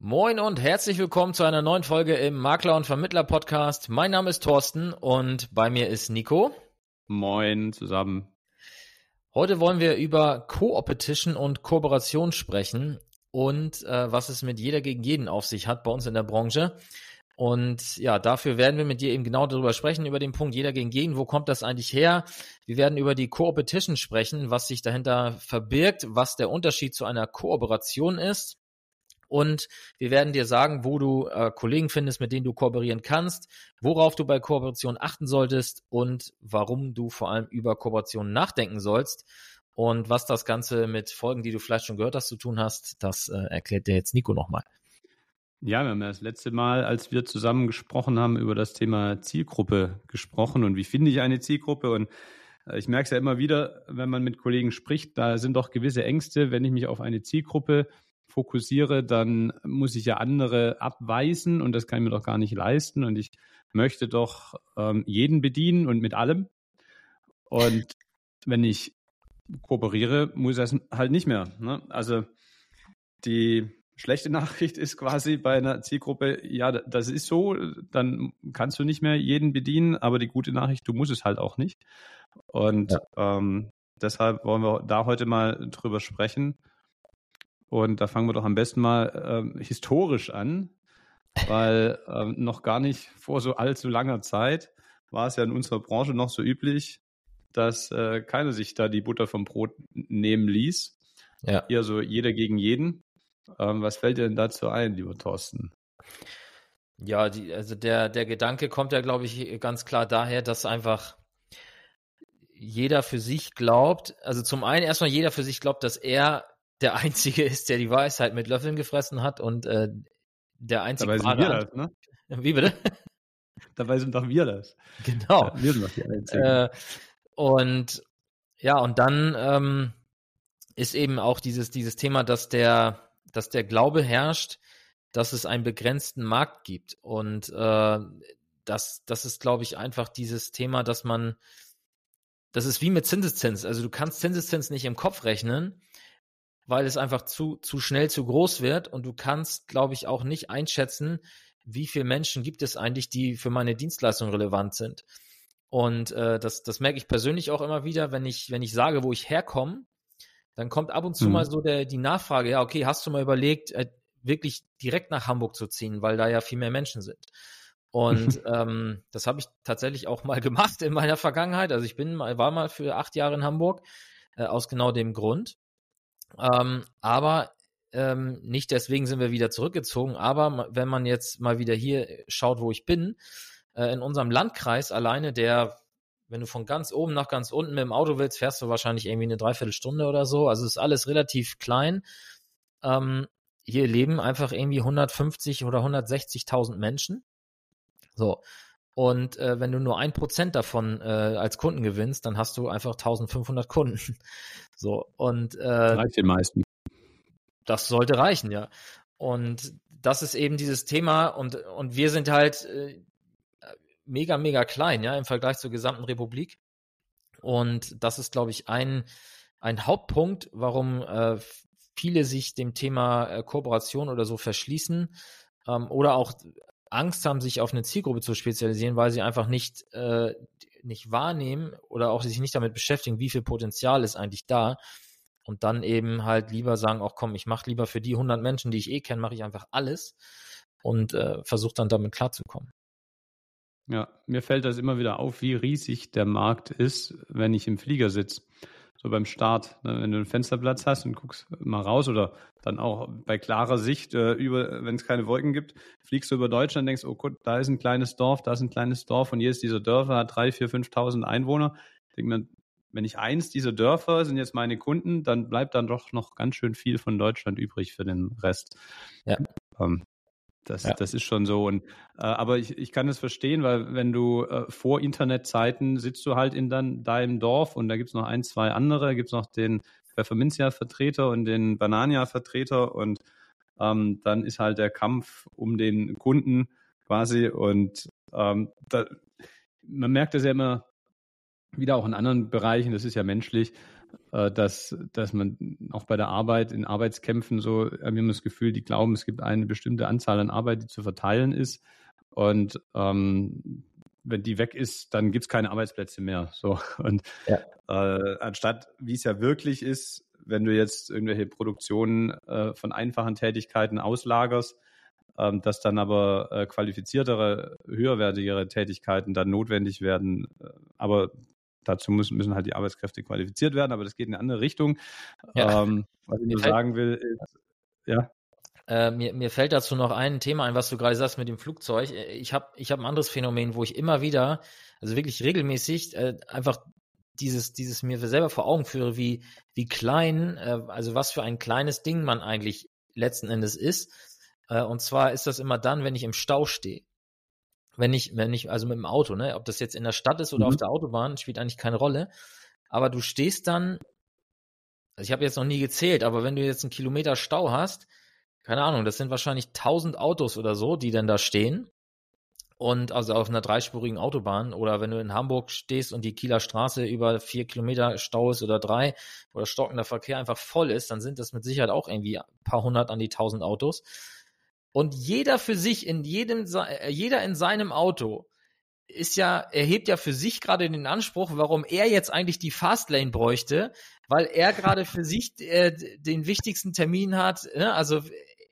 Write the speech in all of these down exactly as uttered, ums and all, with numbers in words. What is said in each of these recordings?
Moin und herzlich willkommen zu einer neuen Folge im Makler- und Vermittler-Podcast. Mein Name ist Thorsten und bei mir ist Nico. Moin zusammen. Heute wollen wir über Co-Opetition und Kooperation sprechen und äh, was es mit jeder gegen jeden auf sich hat bei uns in der Branche. Und ja, dafür werden wir mit dir eben genau darüber sprechen, über den Punkt jeder gegen jeden. Wo kommt das eigentlich her? Wir werden über die Co-Opetition sprechen, was sich dahinter verbirgt, was der Unterschied zu einer Kooperation ist. Und wir werden dir sagen, wo du äh, Kollegen findest, mit denen du kooperieren kannst, worauf du bei Kooperation achten solltest und warum du vor allem über Kooperation nachdenken sollst. Und was das Ganze mit Folgen, die du vielleicht schon gehört hast, zu tun hast, das äh, erklärt dir jetzt Nico nochmal. Ja, wir haben ja das letzte Mal, als wir zusammen gesprochen haben, über das Thema Zielgruppe gesprochen und wie finde ich eine Zielgruppe. Und äh, ich merke es ja immer wieder, wenn man mit Kollegen spricht, da sind doch gewisse Ängste, wenn ich mich auf eine Zielgruppe fokussiere, dann muss ich ja andere abweisen und das kann ich mir doch gar nicht leisten und ich möchte doch ähm, jeden bedienen und mit allem. Und wenn ich kooperiere, muss ich das halt nicht mehr. Ne? Also die schlechte Nachricht ist quasi bei einer Zielgruppe, ja, das ist so, dann kannst du nicht mehr jeden bedienen, aber die gute Nachricht, du musst es halt auch nicht. Und ja. ähm, deshalb wollen wir da heute mal drüber sprechen. Und da fangen wir doch am besten mal ähm, historisch an, weil ähm, noch gar nicht vor so allzu langer Zeit war es ja in unserer Branche noch so üblich, dass äh, keiner sich da die Butter vom Brot nehmen ließ. Ja. Eher so jeder gegen jeden. Ähm, was fällt dir denn dazu ein, lieber Thorsten? Ja, die, also der, der Gedanke kommt ja, glaube ich, ganz klar daher, dass einfach jeder für sich glaubt, also zum einen erstmal jeder für sich glaubt, dass er der Einzige ist, der die Weisheit mit Löffeln gefressen hat und äh, der einzige Dabei sind wir das, ne? Wie bitte? Dabei sind doch wir das. Genau. Ja, wir sind doch die Einzigen. Äh, und ja, und dann ähm, ist eben auch dieses dieses Thema, dass der dass der Glaube herrscht, dass es einen begrenzten Markt gibt und äh, das das ist, glaube ich, einfach dieses Thema, dass man das ist wie mit Zinseszins. Also du kannst Zinseszins nicht im Kopf rechnen, weil es einfach zu zu schnell zu groß wird und du kannst, glaube ich, auch nicht einschätzen, wie viele Menschen gibt es eigentlich, die für meine Dienstleistung relevant sind. Und äh, das das merke ich persönlich auch immer wieder, wenn ich wenn ich sage, wo ich herkomme, dann kommt ab und zu mhm. mal so der die Nachfrage, ja, okay, hast du mal überlegt, äh, wirklich direkt nach Hamburg zu ziehen, weil da ja viel mehr Menschen sind. Und ähm, das habe ich tatsächlich auch mal gemacht in meiner Vergangenheit. Also ich bin mal war mal für acht Jahre in Hamburg, äh, aus genau dem Grund. Ähm, aber ähm, nicht deswegen sind wir wieder zurückgezogen, aber wenn man jetzt mal wieder hier schaut, wo ich bin, äh, in unserem Landkreis alleine, der, wenn du von ganz oben nach ganz unten mit dem Auto willst, fährst du wahrscheinlich irgendwie eine Dreiviertelstunde oder so, also ist alles relativ klein. Ähm, hier leben einfach irgendwie hundertfünfzig oder hundertsechzigtausend Menschen. So. Und äh, wenn du nur ein Prozent davon äh, als Kunden gewinnst, dann hast du einfach eintausendfünfhundert Kunden. So, und äh, reicht den meisten. Das sollte reichen, ja. Und das ist eben dieses Thema und und wir sind halt äh, mega, mega klein, ja, im Vergleich zur gesamten Republik. Und das ist, glaube ich, ein ein Hauptpunkt, warum äh, viele sich dem Thema äh, Kooperation oder so verschließen ähm, oder auch Angst haben, sich auf eine Zielgruppe zu spezialisieren, weil sie einfach nicht äh, nicht wahrnehmen oder auch sich nicht damit beschäftigen, wie viel Potenzial ist eigentlich da und dann eben halt lieber sagen, ach komm, ich mache lieber für die hundert Menschen, die ich eh kenne, mache ich einfach alles und äh, versuche dann damit klarzukommen. Ja, mir fällt das immer wieder auf, wie riesig der Markt ist, wenn ich im Flieger sitze. So beim Start, ne, wenn du einen Fensterplatz hast und guckst mal raus oder dann auch bei klarer Sicht, äh, über, wenn es keine Wolken gibt, fliegst du über Deutschland und denkst, oh Gott, da ist ein kleines Dorf, da ist ein kleines Dorf und jedes dieser Dörfer hat drei, vier, fünftausend Einwohner. Ich denke mir, wenn ich eins dieser Dörfer sind jetzt meine Kunden, dann bleibt dann doch noch ganz schön viel von Deutschland übrig für den Rest. Ja. Ähm, Das, ja. das ist schon so. Und äh, aber ich, ich kann es verstehen, weil wenn du äh, vor Internetzeiten sitzt du halt in dann deinem Dorf und da gibt's noch ein, zwei andere, da gibt's noch den Pfefferminzia-Vertreter und den Banania-Vertreter und ähm, dann ist halt der Kampf um den Kunden quasi und ähm, da, man merkt das ja immer wieder auch in anderen Bereichen, das ist ja menschlich, äh, dass, dass man auch bei der Arbeit, in Arbeitskämpfen so, wir haben das Gefühl, die glauben, es gibt eine bestimmte Anzahl an Arbeit, die zu verteilen ist. Und ähm, wenn die weg ist, dann gibt es keine Arbeitsplätze mehr. So. Und ja. äh, anstatt, wie es ja wirklich ist, wenn du jetzt irgendwelche Produktionen äh, von einfachen Tätigkeiten auslagerst, ähm, dass dann aber äh, qualifiziertere, höherwertigere Tätigkeiten dann notwendig werden. Aber dazu müssen, müssen halt die Arbeitskräfte qualifiziert werden, aber das geht in eine andere Richtung. Ja. Ähm, was ich nur sagen will, ist, ja. Äh, mir, mir fällt dazu noch ein Thema ein, was du gerade sagst mit dem Flugzeug. Ich habe ich hab ein anderes Phänomen, wo ich immer wieder, also wirklich regelmäßig, äh, einfach dieses, dieses mir selber vor Augen führe, wie, wie klein, äh, also was für ein kleines Ding man eigentlich letzten Endes ist. Äh, und zwar ist das immer dann, wenn ich im Stau stehe. Wenn ich, wenn ich, also mit dem Auto, ne, ob das jetzt in der Stadt ist oder mhm. auf der Autobahn, spielt eigentlich keine Rolle. Aber du stehst dann, also ich habe jetzt noch nie gezählt, aber wenn du jetzt einen Kilometer Stau hast, keine Ahnung, das sind wahrscheinlich tausend Autos oder so, die dann da stehen. Und also auf einer dreispurigen Autobahn oder wenn du in Hamburg stehst und die Kieler Straße über vier Kilometer Stau ist oder drei oder stockender Verkehr einfach voll ist, dann sind das mit Sicherheit auch irgendwie ein paar hundert an die tausend Autos. Und jeder für sich, in jedem, jeder in seinem Auto ist ja, erhebt ja für sich gerade den Anspruch, warum er jetzt eigentlich die Fastlane bräuchte, weil er gerade für sich äh, den wichtigsten Termin hat, ne? Also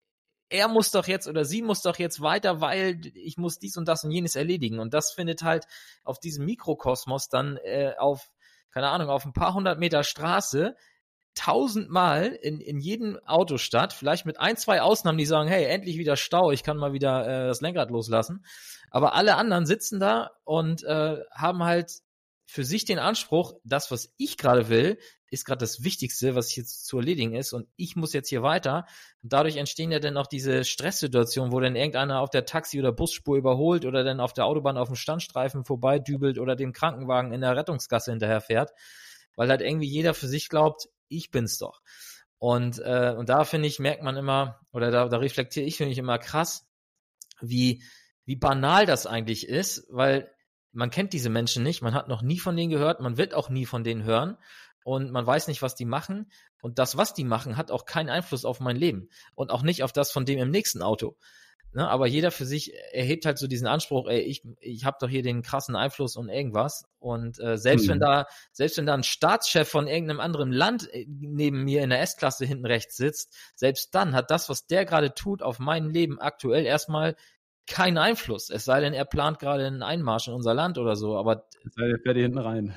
er muss doch jetzt oder sie muss doch jetzt weiter, weil ich muss dies und das und jenes erledigen. Und das findet halt auf diesem Mikrokosmos dann äh, auf, keine Ahnung, auf ein paar hundert Meter Straße tausendmal in, in jedem Auto statt. Vielleicht mit ein, zwei Ausnahmen, die sagen, hey, endlich wieder Stau, ich kann mal wieder äh, das Lenkrad loslassen. Aber alle anderen sitzen da und äh, haben halt für sich den Anspruch, das, was ich gerade will, ist gerade das Wichtigste, was jetzt zu erledigen ist und ich muss jetzt hier weiter. Und dadurch entstehen ja dann auch diese Stresssituationen, wo dann irgendeiner auf der Taxi- oder Busspur überholt oder dann auf der Autobahn auf dem Standstreifen vorbeidübelt oder dem Krankenwagen in der Rettungsgasse hinterherfährt, weil halt irgendwie jeder für sich glaubt, ich bin's doch. Und äh, und da finde ich, merkt man immer, oder da, da reflektiere ich, finde ich immer krass, wie wie banal das eigentlich ist, weil man kennt diese Menschen nicht, man hat noch nie von denen gehört, man wird auch nie von denen hören und man weiß nicht, was die machen und das, was die machen, hat auch keinen Einfluss auf mein Leben und auch nicht auf das von dem im nächsten Auto. Ne, aber jeder für sich erhebt halt so diesen Anspruch, ey, ich ich habe doch hier den krassen Einfluss und irgendwas und äh, selbst mhm. wenn da selbst wenn da ein Staatschef von irgendeinem anderen Land neben mir in der S-Klasse hinten rechts sitzt, selbst dann hat das, was der gerade tut, auf mein Leben aktuell erstmal keinen Einfluss, es sei denn, er plant gerade einen Einmarsch in unser Land oder so, aber es sei denn, er fährt hier hinten rein.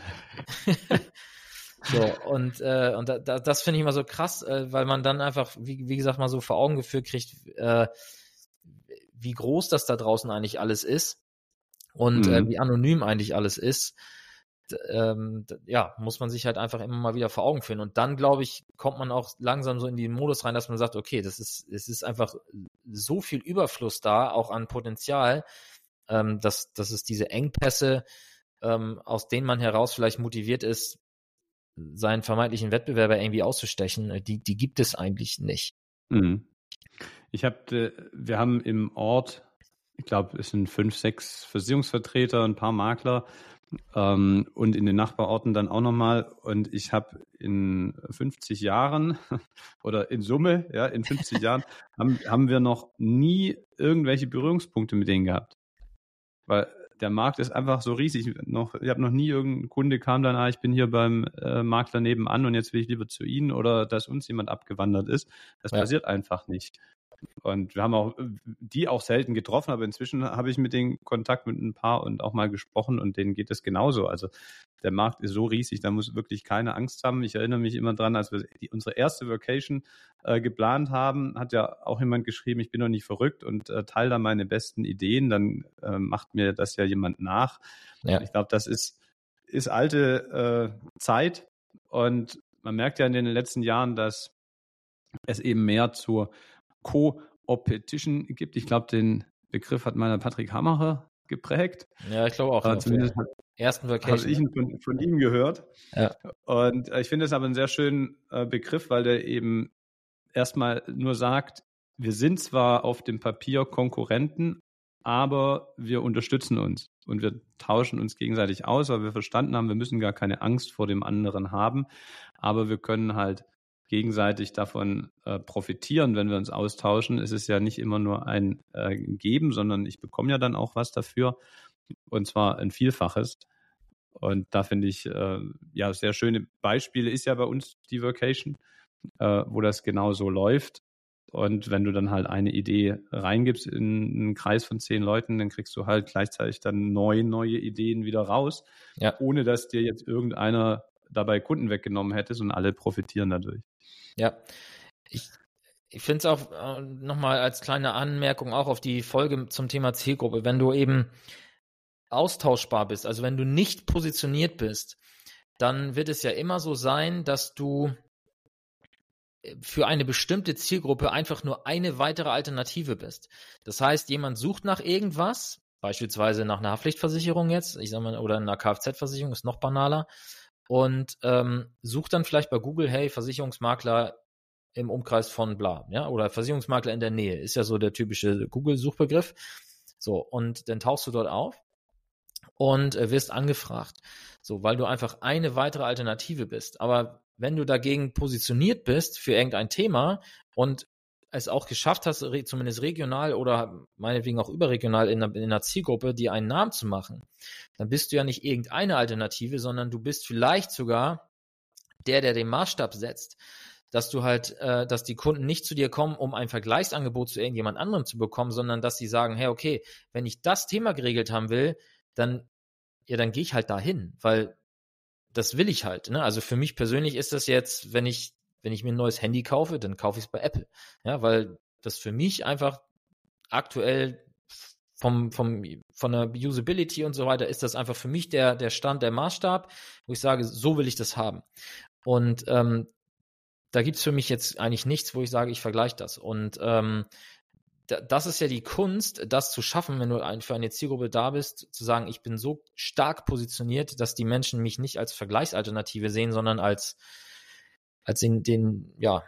So, und äh, und da, da, das finde ich immer so krass, äh, weil man dann einfach, wie, wie gesagt, mal so vor Augen geführt kriegt, äh, wie groß das da draußen eigentlich alles ist und mhm. äh, wie anonym eigentlich alles ist. D- ähm, d- ja, muss man sich halt einfach immer mal wieder vor Augen führen. Und dann, glaube ich, kommt man auch langsam so in den Modus rein, dass man sagt, okay, das ist, es ist einfach so viel Überfluss da, auch an Potenzial, ähm, dass, dass es diese Engpässe, ähm, aus denen man heraus vielleicht motiviert ist, seinen vermeintlichen Wettbewerber irgendwie auszustechen, die, die gibt es eigentlich nicht. Mhm. Ich habe, wir haben im Ort, ich glaube, es sind fünf, sechs Versicherungsvertreter, ein paar Makler ähm, und in den Nachbarorten dann auch nochmal. Und ich habe in fünfzig Jahren oder in Summe, ja, in fünfzig Jahren haben, haben wir noch nie irgendwelche Berührungspunkte mit denen gehabt. Weil der Markt ist einfach so riesig. Noch, ich habe noch nie irgendein Kunde kam dann, ah, ich bin hier beim äh, Makler nebenan und jetzt will ich lieber zu Ihnen oder dass uns jemand abgewandert ist. Das ja. passiert einfach nicht. Und wir haben auch die auch selten getroffen, aber inzwischen habe ich mit denen Kontakt mit ein paar und auch mal gesprochen und denen geht es genauso. Also der Markt ist so riesig, da muss wirklich keine Angst haben. Ich erinnere mich immer dran, als wir die, unsere erste Vacation äh, geplant haben, hat ja auch jemand geschrieben, ich bin doch nicht verrückt und äh, teile da meine besten Ideen, dann äh, macht mir das ja jemand nach. Ja. Ich glaube, das ist, ist alte äh, Zeit und man merkt ja in den letzten Jahren, dass es eben mehr zur Co-Opetition gibt. Ich glaube, den Begriff hat mal Patrick Hamacher geprägt. Ja, ich glaube auch. Äh, zumindest hat, ersten Vacation. Habe ich ihn von, von ihm gehört. Ja. Und äh, ich finde es aber einen sehr schönen äh, Begriff, weil der eben erstmal nur sagt, wir sind zwar auf dem Papier Konkurrenten, aber wir unterstützen uns und wir tauschen uns gegenseitig aus, weil wir verstanden haben, wir müssen gar keine Angst vor dem anderen haben, aber wir können halt gegenseitig davon äh, profitieren, wenn wir uns austauschen. Es ist ja nicht immer nur ein äh, Geben, sondern ich bekomme ja dann auch was dafür, und zwar ein Vielfaches. Und da finde ich, äh, ja, sehr schöne Beispiele ist ja bei uns die Workation, äh, wo das genau so läuft. Und wenn du dann halt eine Idee reingibst in einen Kreis von zehn Leuten, dann kriegst du halt gleichzeitig dann neun neue Ideen wieder raus, Ja. ohne dass dir jetzt irgendeiner dabei Kunden weggenommen hätte, und alle profitieren dadurch. Ja, ich, ich finde es auch äh, nochmal als kleine Anmerkung auch auf die Folge zum Thema Zielgruppe, wenn du eben austauschbar bist, also wenn du nicht positioniert bist, dann wird es ja immer so sein, dass du für eine bestimmte Zielgruppe einfach nur eine weitere Alternative bist. Das heißt, jemand sucht nach irgendwas, beispielsweise nach einer Haftpflichtversicherung jetzt, ich sag mal, oder einer Kfz-Versicherung, ist noch banaler, und ähm, sucht dann vielleicht bei Google, hey, Versicherungsmakler im Umkreis von bla, ja, oder Versicherungsmakler in der Nähe, ist ja so der typische Google-Suchbegriff. So, und dann tauchst du dort auf und äh, wirst angefragt, so, weil du einfach eine weitere Alternative bist. Aber wenn du dagegen positioniert bist für irgendein Thema und es auch geschafft hast, re- zumindest regional oder meinetwegen auch überregional in einer, in einer Zielgruppe, dir einen Namen zu machen, dann bist du ja nicht irgendeine Alternative, sondern du bist vielleicht sogar der, der den Maßstab setzt, dass du halt, äh, dass die Kunden nicht zu dir kommen, um ein Vergleichsangebot zu irgendjemand anderem zu bekommen, sondern dass sie sagen, hey, okay, wenn ich das Thema geregelt haben will, dann, ja, dann gehe ich halt dahin, weil das will ich halt, ne? Also für mich persönlich ist das jetzt, wenn ich, wenn ich mir ein neues Handy kaufe, dann kaufe ich es bei Apple. Ja, weil das für mich einfach aktuell vom, vom, von der Usability und so weiter ist das einfach für mich der, der Stand, der Maßstab, wo ich sage, so will ich das haben. Und ähm, da gibt's für mich jetzt eigentlich nichts, wo ich sage, ich vergleiche das. Und ähm, das ist ja die Kunst, das zu schaffen, wenn du ein, für eine Zielgruppe da bist, zu sagen, ich bin so stark positioniert, dass die Menschen mich nicht als Vergleichsalternative sehen, sondern als, als den, den, ja,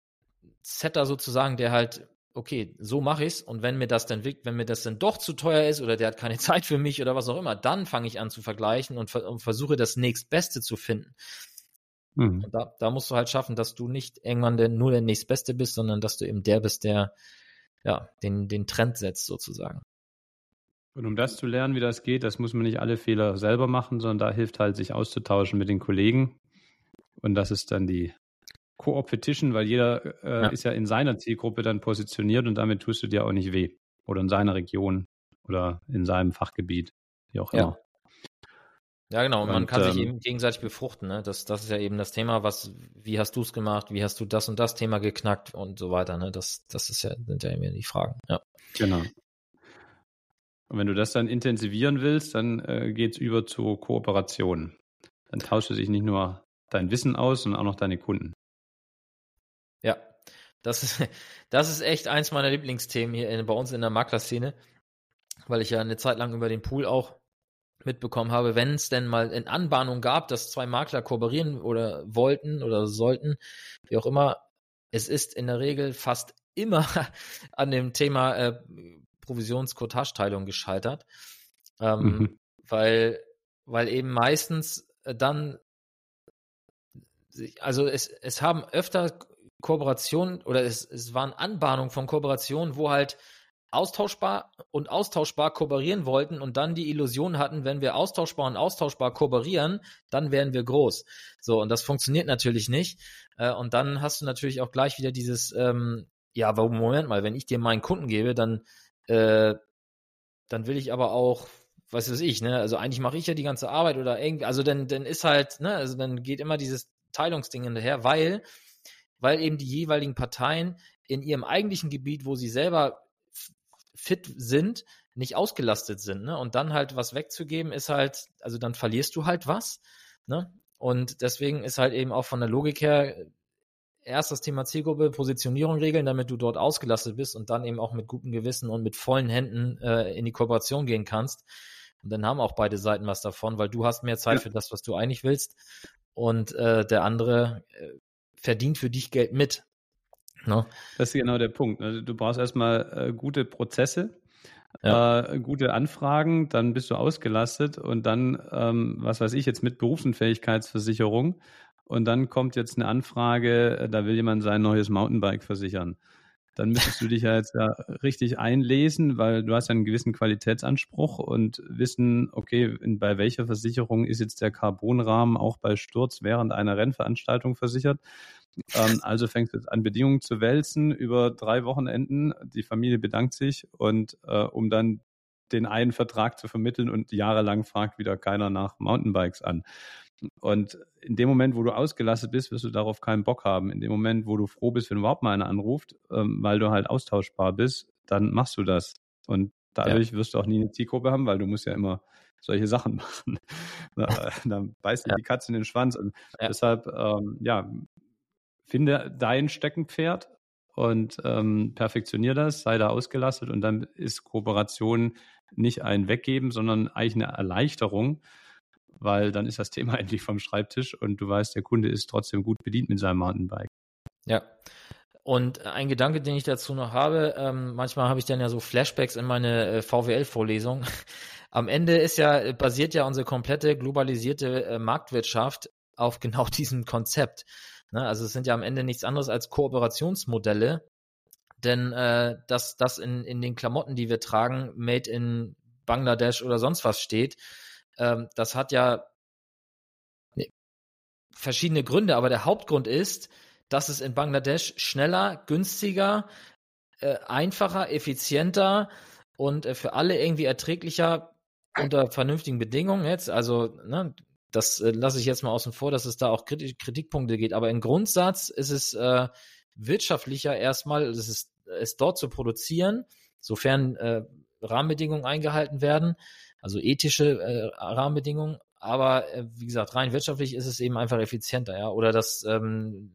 Setter sozusagen, der halt, okay, so mache ich's, und wenn mir das dann, wenn mir das dann doch zu teuer ist oder der hat keine Zeit für mich oder was auch immer, dann fange ich an zu vergleichen und, ver- und versuche das nächstbeste zu finden. Mhm. Und da, da musst du halt schaffen, dass du nicht irgendwann der, nur der nächstbeste bist, sondern dass du eben der bist, der ja, den, den Trend setzt sozusagen. Und um das zu lernen, wie das geht, das muss man nicht alle Fehler selber machen, sondern da hilft halt, sich auszutauschen mit den Kollegen. Und das ist dann die Co-Opetition, weil jeder äh, Ja. ist ja in seiner Zielgruppe dann positioniert und damit tust du dir auch nicht weh. Oder in seiner Region oder in seinem Fachgebiet, wie auch immer. Ja. Ja, genau. Und man Und, kann sich ähm, eben gegenseitig befruchten. Ne? Das, das ist ja eben das Thema, was, wie hast du es gemacht, wie hast du das und das Thema geknackt und so weiter. Ne? Das, das ist ja, sind ja immer die Fragen. Ja. Genau. Und wenn du das dann intensivieren willst, dann äh, geht es über zu Kooperation. Dann tauschst du sich nicht nur dein Wissen aus, sondern auch noch deine Kunden. Ja. Das ist, das ist echt eins meiner Lieblingsthemen hier in, bei uns in der Maklerszene, weil ich ja eine Zeit lang über den Pool auch mitbekommen habe, wenn es denn mal in Anbahnung gab, dass zwei Makler kooperieren oder wollten oder sollten, wie auch immer, es ist in der Regel fast immer an dem Thema äh, Provisions-Cottage-Teilung gescheitert, ähm, Mhm. weil, weil eben meistens dann, also es, es haben öfter Kooperationen oder es, es waren Anbahnungen von Kooperationen, wo halt austauschbar und austauschbar kooperieren wollten und dann die Illusion hatten, wenn wir austauschbar und austauschbar kooperieren, dann wären wir groß. So, und das funktioniert natürlich nicht. Äh, und dann hast du natürlich auch gleich wieder dieses, ähm, ja, aber Moment mal, wenn ich dir meinen Kunden gebe, dann, äh, dann will ich aber auch, was weiß ich, ne, also eigentlich mache ich ja die ganze Arbeit oder irgendwie, also dann, dann ist halt, ne, also dann geht immer dieses Teilungsding hinterher, weil, weil eben die jeweiligen Parteien in ihrem eigentlichen Gebiet, wo sie selber fit sind, nicht ausgelastet sind, ne? Und dann halt was wegzugeben ist halt, also dann verlierst du halt was, ne? Und deswegen ist halt eben auch von der Logik her erst das Thema Zielgruppe, Positionierung regeln, damit du dort ausgelastet bist und dann eben auch mit gutem Gewissen und mit vollen Händen äh, in die Kooperation gehen kannst. Und dann haben auch beide Seiten was davon, weil du hast mehr Zeit Ja. für das, was du eigentlich willst, und äh, der andere äh, verdient für dich Geld mit. Ne? Das ist genau der Punkt. Also du brauchst erstmal äh, gute Prozesse, Ja. äh, gute Anfragen, dann bist du ausgelastet und dann, ähm, was weiß ich, jetzt mit Berufsunfähigkeitsversicherung und dann kommt jetzt eine Anfrage, äh, da will jemand sein neues Mountainbike versichern. Dann müsstest du dich ja jetzt ja richtig einlesen, weil du hast ja einen gewissen Qualitätsanspruch und wissen, okay, in, bei welcher Versicherung ist jetzt der Carbonrahmen auch bei Sturz während einer Rennveranstaltung versichert. Ähm, also fängst du jetzt an, Bedingungen zu wälzen über drei Wochenenden. Die Familie bedankt sich und äh, um dann den einen Vertrag zu vermitteln und jahrelang fragt wieder keiner nach Mountainbikes an. Und in dem Moment, wo du ausgelastet bist, wirst du darauf keinen Bock haben. In dem Moment, wo du froh bist, wenn überhaupt mal einer anruft, ähm, weil du halt austauschbar bist, dann machst du das. Und dadurch ja. wirst du auch nie eine Zielgruppe haben, weil du musst ja immer solche Sachen machen. da, dann beißt dir ja. die Katze in den Schwanz. Und ja. deshalb, ähm, ja, finde dein Steckenpferd und ähm, perfektionier das, sei da ausgelastet und dann ist Kooperation nicht ein Weggeben, sondern eigentlich eine Erleichterung, weil dann ist das Thema endlich vom Schreibtisch und du weißt, der Kunde ist trotzdem gut bedient mit seinem Mountainbike. Ja. Und ein Gedanke, den ich dazu noch habe, ähm, manchmal habe ich dann ja so Flashbacks in meine äh, V W L-Vorlesung. Am Ende ist ja, basiert ja unsere komplette globalisierte äh, Marktwirtschaft auf genau diesem Konzept. Ne? Also es sind ja am Ende nichts anderes als Kooperationsmodelle, denn äh, dass das in, in den Klamotten, die wir tragen, made in Bangladesch oder sonst was steht, ähm, das hat ja nee, verschiedene Gründe, aber der Hauptgrund ist, dass es in Bangladesch schneller, günstiger, äh, einfacher, effizienter und äh, für alle irgendwie erträglicher unter vernünftigen Bedingungen jetzt, also ne, das äh, lasse ich jetzt mal außen vor, dass es da auch Kritik, Kritikpunkte geht, aber im Grundsatz ist es äh, wirtschaftlicher erstmal, es ist es dort zu produzieren, sofern äh, Rahmenbedingungen eingehalten werden, also ethische äh, Rahmenbedingungen, aber äh, wie gesagt, rein wirtschaftlich ist es eben einfach effizienter, ja, oder dass ähm,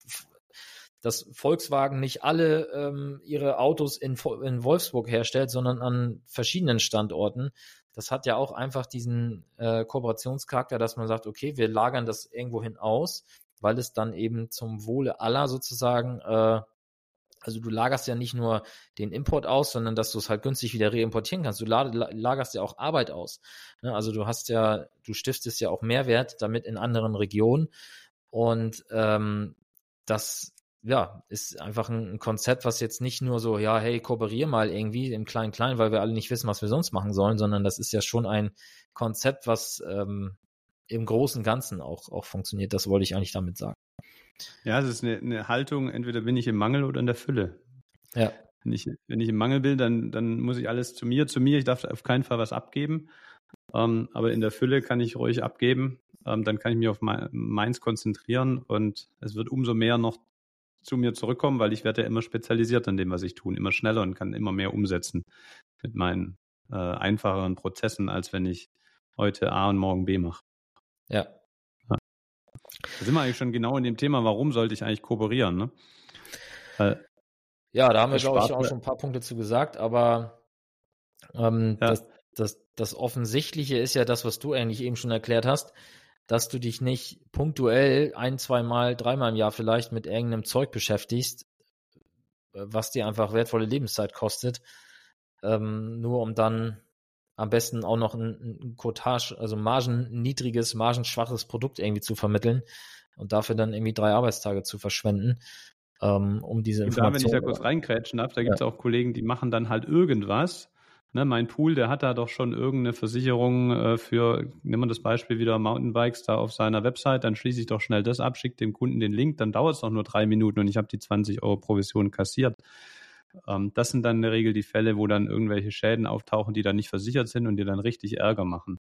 dass Volkswagen nicht alle ähm, ihre Autos in, in Wolfsburg herstellt, sondern an verschiedenen Standorten. Das hat ja auch einfach diesen äh, Kooperationscharakter, dass man sagt, okay, wir lagern das irgendwohin aus, weil es dann eben zum Wohle aller sozusagen, äh, also du lagerst ja nicht nur den Import aus, sondern dass du es halt günstig wieder reimportieren kannst. Du lagerst ja auch Arbeit aus. Ne? Also du hast ja, du stiftest ja auch Mehrwert damit in anderen Regionen und ähm, das ja, ist einfach ein, ein Konzept, was jetzt nicht nur so, ja, hey, kooperier mal irgendwie im Klein-Klein, weil wir alle nicht wissen, was wir sonst machen sollen, sondern das ist ja schon ein Konzept, was ähm, im Großen und Ganzen auch, auch funktioniert. Das wollte ich eigentlich damit sagen. Ja, es ist eine, eine Haltung, entweder bin ich im Mangel oder in der Fülle. Ja. Wenn ich, wenn ich im Mangel bin, dann, dann muss ich alles zu mir, zu mir, ich darf auf keinen Fall was abgeben, ähm, aber in der Fülle kann ich ruhig abgeben, ähm, dann kann ich mich auf mein, meins konzentrieren und es wird umso mehr noch zu mir zurückkommen, weil ich werde ja immer spezialisiert an dem, was ich tue, immer schneller und kann immer mehr umsetzen mit meinen äh, einfacheren Prozessen, als wenn ich heute A und morgen B mache. Ja. ja. Da sind wir eigentlich schon genau in dem Thema, warum sollte ich eigentlich kooperieren, ne? Weil ja, da haben wir, glaube ich, auch schon ein paar Punkte zu gesagt, aber ähm, ja. das, das, das Offensichtliche ist ja das, was du eigentlich eben schon erklärt hast, dass du dich nicht punktuell ein, zweimal, dreimal im Jahr vielleicht mit irgendeinem Zeug beschäftigst, was dir einfach wertvolle Lebenszeit kostet, ähm, nur um dann am besten auch noch ein, ein Cottage, also margenniedriges, margenschwaches Produkt irgendwie zu vermitteln und dafür dann irgendwie drei Arbeitstage zu verschwenden, ähm, um diese Informationen... Da, wenn ich da kurz reinkrätschen darf, da gibt es ja. auch Kollegen, die machen dann halt irgendwas. Ne, mein Pool, der hat da doch schon irgendeine Versicherung äh, für, nehmen wir das Beispiel wieder, Mountainbikes da auf seiner Website, dann schließe ich doch schnell das ab, schicke dem Kunden den Link, dann dauert es doch nur drei Minuten und ich habe die zwanzig Euro Provision kassiert. Ähm, das sind dann in der Regel die Fälle, wo dann irgendwelche Schäden auftauchen, die dann nicht versichert sind und die dann richtig Ärger machen.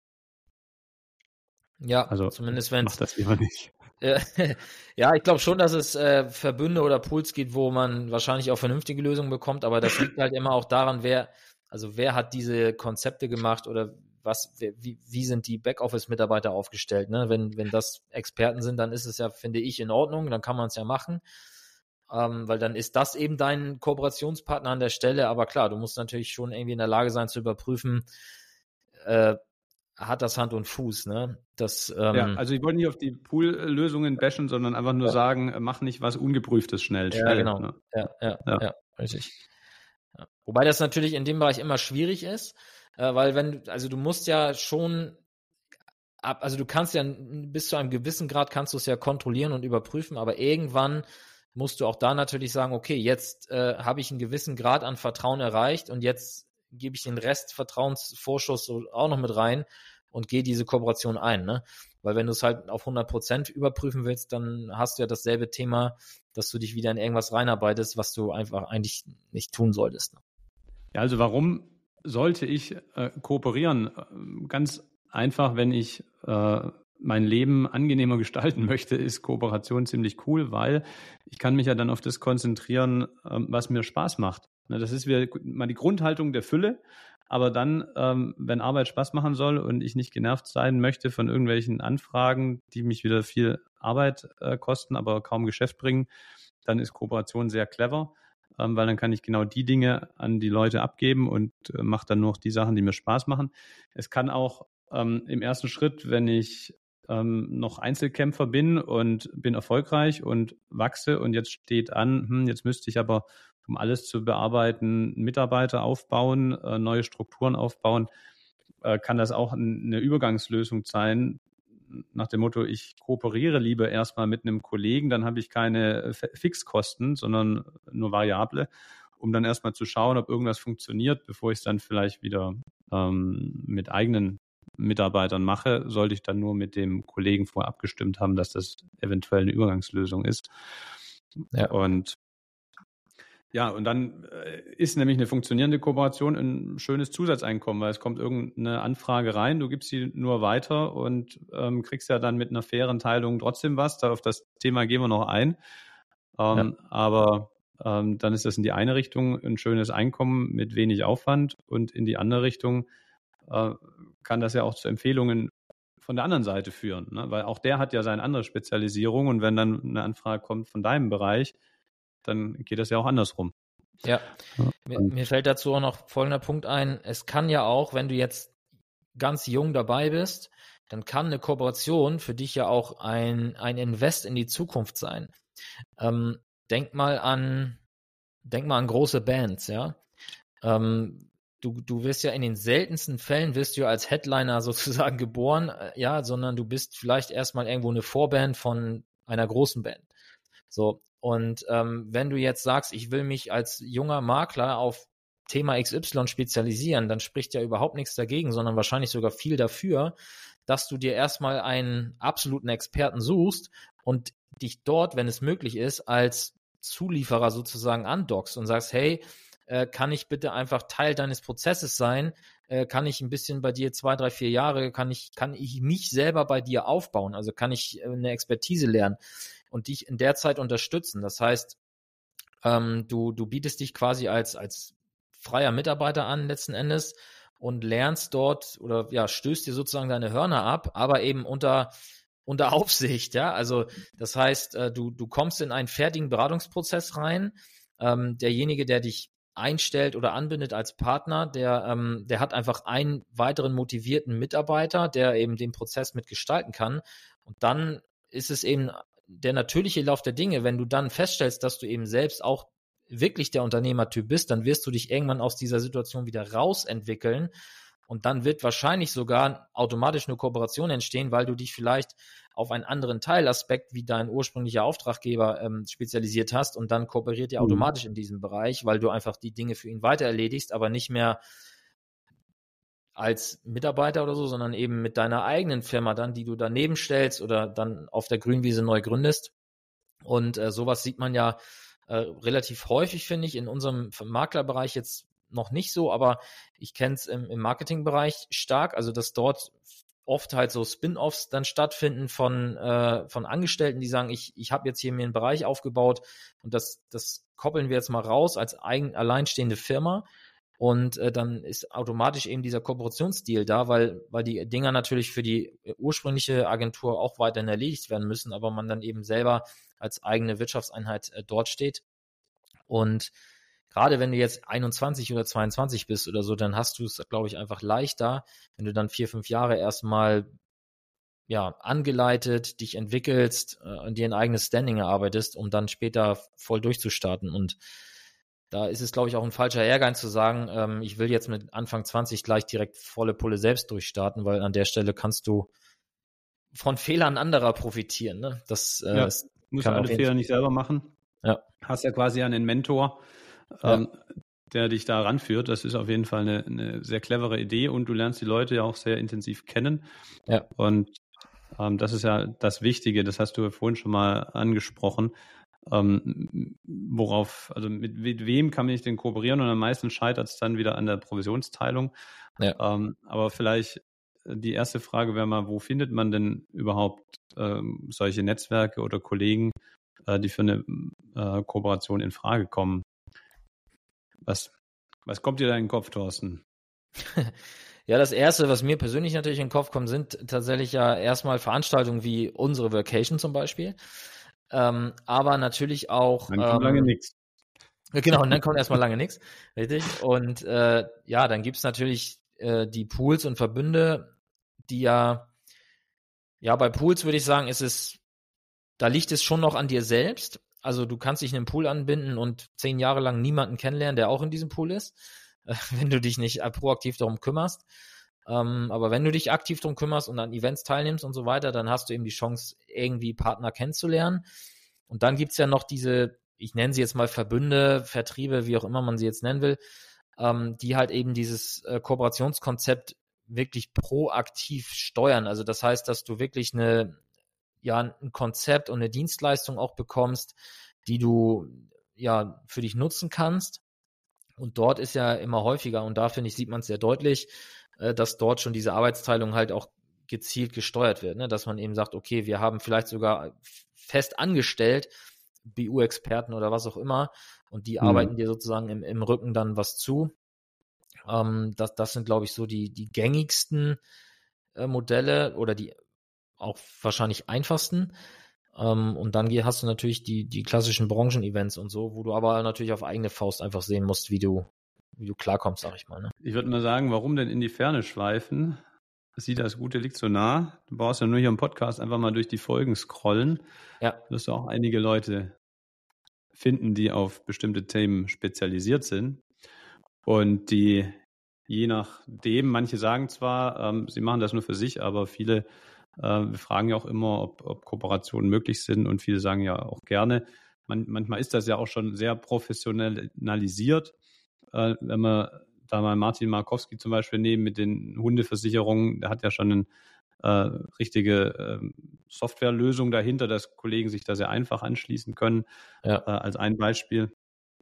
Ja, also, zumindest wenn es... Mach das lieber nicht. Ja, ich glaube schon, dass es äh, Verbünde oder Pools gibt, wo man wahrscheinlich auch vernünftige Lösungen bekommt, aber das liegt halt immer auch daran, wer Also wer hat diese Konzepte gemacht oder was, wie, wie sind die Backoffice-Mitarbeiter aufgestellt? Ne? Wenn, wenn das Experten sind, dann ist es ja, finde ich, in Ordnung, dann kann man es ja machen, ähm, weil dann ist das eben dein Kooperationspartner an der Stelle. Aber klar, du musst natürlich schon irgendwie in der Lage sein zu überprüfen, äh, hat das Hand und Fuß, ne? Das, ähm, ja, also ich wollte nicht auf die Pool-Lösungen bashen, sondern einfach nur ja. sagen, mach nicht was Ungeprüftes schnell, ja, schnell. Genau. Ne? Ja, ja, ja, ja, richtig. Ja. Wobei das natürlich in dem Bereich immer schwierig ist, äh, weil wenn, also du musst ja schon ab, also du kannst ja bis zu einem gewissen Grad kannst du es ja kontrollieren und überprüfen, aber irgendwann musst du auch da natürlich sagen, okay, jetzt äh, habe ich einen gewissen Grad an Vertrauen erreicht und jetzt gebe ich den Rest Vertrauensvorschuss so auch noch mit rein und gehe diese Kooperation ein, ne? Weil wenn du es halt auf hundert Prozent überprüfen willst, dann hast du ja dasselbe Thema, dass du dich wieder in irgendwas reinarbeitest, was du einfach eigentlich nicht tun solltest. Ja, also warum sollte ich äh, kooperieren? Ganz einfach, wenn ich äh, mein Leben angenehmer gestalten möchte, ist Kooperation ziemlich cool, weil ich kann mich ja dann auf das konzentrieren, ähm, was mir Spaß macht. Ne, das ist wieder mal die Grundhaltung der Fülle. Aber dann, ähm, wenn Arbeit Spaß machen soll und ich nicht genervt sein möchte von irgendwelchen Anfragen, die mich wieder viel Arbeit äh, kosten, aber kaum Geschäft bringen, dann ist Kooperation sehr clever, ähm, weil dann kann ich genau die Dinge an die Leute abgeben und äh, mache dann nur noch die Sachen, die mir Spaß machen. Es kann auch ähm, im ersten Schritt, wenn ich ähm, noch Einzelkämpfer bin und bin erfolgreich und wachse und jetzt steht an, hm, jetzt müsste ich aber, um alles zu bearbeiten, Mitarbeiter aufbauen, äh, neue Strukturen aufbauen, äh, kann das auch eine Übergangslösung sein, nach dem Motto, ich kooperiere lieber erstmal mit einem Kollegen, dann habe ich keine Fixkosten, sondern nur variable, um dann erstmal zu schauen, ob irgendwas funktioniert, bevor ich es dann vielleicht wieder ähm, mit eigenen Mitarbeitern mache, sollte ich dann nur mit dem Kollegen vorher abgestimmt haben, dass das eventuell eine Übergangslösung ist. Ja. Und ja, und dann ist nämlich eine funktionierende Kooperation ein schönes Zusatzeinkommen, weil es kommt irgendeine Anfrage rein, du gibst sie nur weiter und ähm, kriegst ja dann mit einer fairen Teilung trotzdem was. Da auf das Thema gehen wir noch ein. Ähm, ja. Aber ähm, dann ist das in die eine Richtung ein schönes Einkommen mit wenig Aufwand und in die andere Richtung äh, kann das ja auch zu Empfehlungen von der anderen Seite führen, ne? Weil auch der hat ja seine andere Spezialisierung und wenn dann eine Anfrage kommt von deinem Bereich, dann geht das ja auch andersrum. Ja, ja. Mir, mir fällt dazu auch noch folgender Punkt ein. Es kann ja auch, wenn du jetzt ganz jung dabei bist, dann kann eine Kooperation für dich ja auch ein, ein Invest in die Zukunft sein. Ähm, denk mal an, denk mal an große Bands, ja. Ähm, du, du wirst ja in den seltensten Fällen wirst du als Headliner sozusagen geboren, ja, sondern du bist vielleicht erstmal irgendwo eine Vorband von einer großen Band. So, und ähm, wenn du jetzt sagst, ich will mich als junger Makler auf Thema X Y spezialisieren, dann spricht ja überhaupt nichts dagegen, sondern wahrscheinlich sogar viel dafür, dass du dir erstmal einen absoluten Experten suchst und dich dort, wenn es möglich ist, als Zulieferer sozusagen andockst und sagst, hey, äh, kann ich bitte einfach Teil deines Prozesses sein? Äh, kann ich ein bisschen bei dir zwei, drei, vier Jahre, kann ich, kann ich mich selber bei dir aufbauen? Also kann ich äh, eine Expertise lernen und dich in der Zeit unterstützen. Das heißt, ähm, du, du bietest dich quasi als, als freier Mitarbeiter an letzten Endes und lernst dort oder ja, stößt dir sozusagen deine Hörner ab, aber eben unter, unter Aufsicht, ja. Also das heißt, äh, du, du kommst in einen fertigen Beratungsprozess rein. Ähm, derjenige, der dich einstellt oder anbindet als Partner, der, ähm, der hat einfach einen weiteren motivierten Mitarbeiter, der eben den Prozess mitgestalten kann. Und dann ist es eben der natürliche Lauf der Dinge, wenn du dann feststellst, dass du eben selbst auch wirklich der Unternehmertyp bist, dann wirst du dich irgendwann aus dieser Situation wieder rausentwickeln und dann wird wahrscheinlich sogar automatisch eine Kooperation entstehen, weil du dich vielleicht auf einen anderen Teilaspekt wie dein ursprünglicher Auftraggeber ähm, spezialisiert hast und dann kooperiert ihr automatisch in diesem Bereich, weil du einfach die Dinge für ihn weiter erledigst, aber nicht mehr als Mitarbeiter oder so, sondern eben mit deiner eigenen Firma dann, die du daneben stellst oder dann auf der Grünwiese neu gründest. Und äh, sowas sieht man ja äh, relativ häufig, finde ich, in unserem Maklerbereich jetzt noch nicht so, aber ich kenne es im, im Marketingbereich stark, also dass dort oft halt so Spin-offs dann stattfinden von äh, von Angestellten, die sagen, ich ich habe jetzt hier mir einen Bereich aufgebaut und das das koppeln wir jetzt mal raus als eigen alleinstehende Firma. Und äh, dann ist automatisch eben dieser Kooperationsdeal da, weil, weil die Dinger natürlich für die ursprüngliche Agentur auch weiterhin erledigt werden müssen, aber man dann eben selber als eigene Wirtschaftseinheit äh, dort steht. Und gerade wenn du jetzt einundzwanzig oder zweiundzwanzig bist oder so, dann hast du es, glaube ich, einfach leichter, wenn du dann vier, fünf Jahre erstmal ja, angeleitet, dich entwickelst äh, und dir ein eigenes Standing erarbeitest, um dann später voll durchzustarten. Und da ist es, glaube ich, auch ein falscher Ehrgeiz zu sagen, ähm, ich will jetzt mit Anfang zwanzig gleich direkt volle Pulle selbst durchstarten, weil an der Stelle kannst du von Fehlern anderer profitieren. Ne? Das äh, Ja, ist, musst du kann alle auf jeden Fehler Fall. nicht selber machen. Ja, Hast ja quasi einen Mentor, ja, ähm, der dich da ranführt. Das ist auf jeden Fall eine, eine sehr clevere Idee und du lernst die Leute ja auch sehr intensiv kennen. ja. Und ähm, das ist ja das Wichtige, das hast du ja vorhin schon mal angesprochen. Ähm, worauf, also mit, mit wem kann ich denn kooperieren? Und am meisten scheitert es dann wieder an der Provisionsteilung. Ja. Ähm, aber vielleicht die erste Frage wäre mal, wo findet man denn überhaupt ähm, solche Netzwerke oder Kollegen, äh, die für eine äh, Kooperation in Frage kommen? Was, was kommt dir da in den Kopf, Thorsten? Ja, das Erste, was mir persönlich natürlich in den Kopf kommt, sind tatsächlich ja erstmal Veranstaltungen wie unsere Vacation zum Beispiel. Ähm, aber natürlich auch. Dann kommt ähm, lange nichts. Genau, und dann kommt erstmal lange nichts, richtig? Und äh, ja, dann gibt's natürlich äh, die Pools und Verbünde, die ja, ja, bei Pools würde ich sagen, ist es, da liegt es schon noch an dir selbst. Also du kannst dich in einen Pool anbinden und zehn Jahre lang niemanden kennenlernen, der auch in diesem Pool ist, äh, wenn du dich nicht proaktiv darum kümmerst. Ähm, aber wenn du dich aktiv darum kümmerst und an Events teilnimmst und so weiter, dann hast du eben die Chance, irgendwie Partner kennenzulernen. Und dann gibt's ja noch diese, ich nenne sie jetzt mal Verbünde, Vertriebe, wie auch immer man sie jetzt nennen will, ähm, die halt eben dieses äh, Kooperationskonzept wirklich proaktiv steuern. Also das heißt, dass du wirklich eine, ja, ein Konzept und eine Dienstleistung auch bekommst, die du ja für dich nutzen kannst. Und dort ist ja immer häufiger, und da finde ich, sieht man es sehr deutlich, äh, dass dort schon diese Arbeitsteilung halt auch gezielt gesteuert wird, ne? Dass man eben sagt, okay, wir haben vielleicht sogar fest angestellt, B U-Experten oder was auch immer, und die Mhm. arbeiten dir sozusagen im, im Rücken dann was zu. Ähm, das, das sind, glaube ich, so die, die gängigsten äh, Modelle oder die auch wahrscheinlich einfachsten. Ähm, und dann geh- hast du natürlich die, die klassischen Branchen-Events und so, wo du aber natürlich auf eigene Faust einfach sehen musst, wie du, wie du klarkommst, sag ich mal. Ne? Ich würde mal sagen, warum denn in die Ferne schweifen? Sieh, das Gute liegt so nah. Du brauchst ja nur hier im Podcast einfach mal durch die Folgen scrollen. Ja, Du wirst auch einige Leute finden, die auf bestimmte Themen spezialisiert sind und die je nachdem, manche sagen zwar, ähm, sie machen das nur für sich, aber viele äh, wir fragen ja auch immer, ob, ob Kooperationen möglich sind und viele sagen ja auch gerne. Man, manchmal ist das ja auch schon sehr professionalisiert. Äh, wenn wir da mal Martin Markowski zum Beispiel nehmen mit den Hundeversicherungen, der hat ja schon eine äh, richtige äh, Softwarelösung dahinter, dass Kollegen sich da sehr einfach anschließen können, ja. äh, als ein Beispiel.